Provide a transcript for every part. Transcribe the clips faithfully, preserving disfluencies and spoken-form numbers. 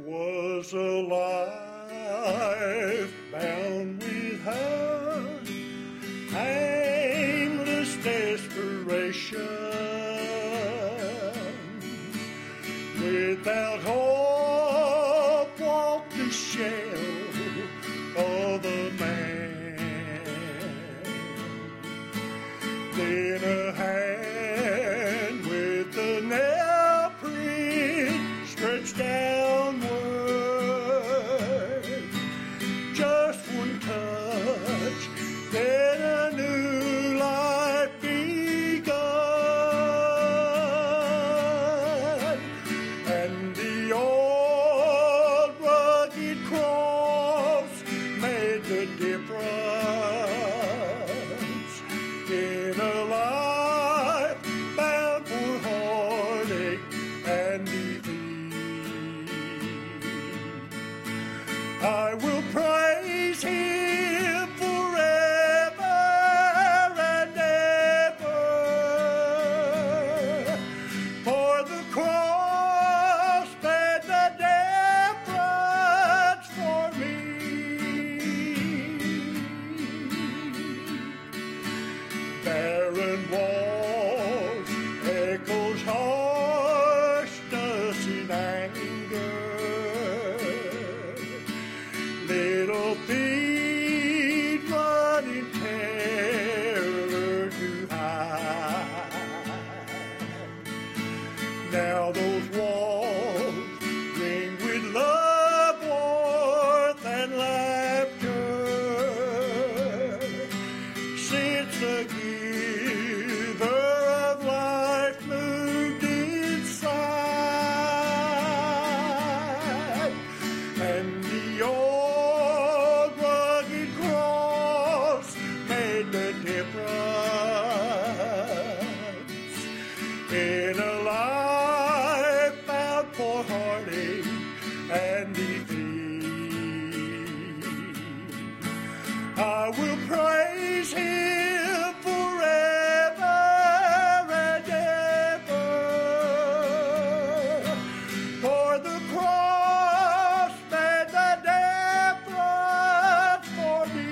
was a life bound with hurt, aimless desperation, without hope walked the shell of a man. Then a hand with a nail print stretched downward, just one touch, then a new life begun, and the old rugged cross made the difference in a life bound for heartache and defeat. I will praise Him forever and ever, for the cross made the difference for me. Barren walls, echoes harshness in anger, little feet running terror to hide. Now those walls ring with love, warmth, and laughter, since the giver of life moved inside, and the old rugged cross made the difference in a life bound for heartache and defeat. I will praise Him forever and ever, for the cross made the difference for me.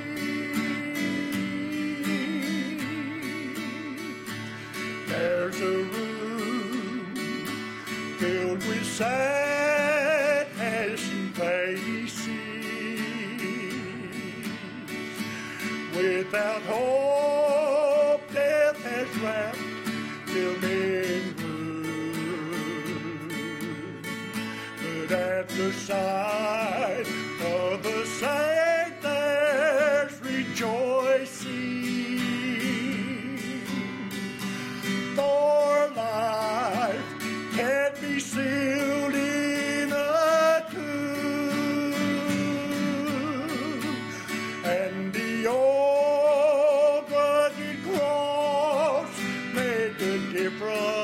There's a room filled with sadness and faces, without hope, death has wrapped them in gloom. But at the sight of the saint, there's rejoicing, for life can't be sealed in a tomb, and the old rugged cross made the difference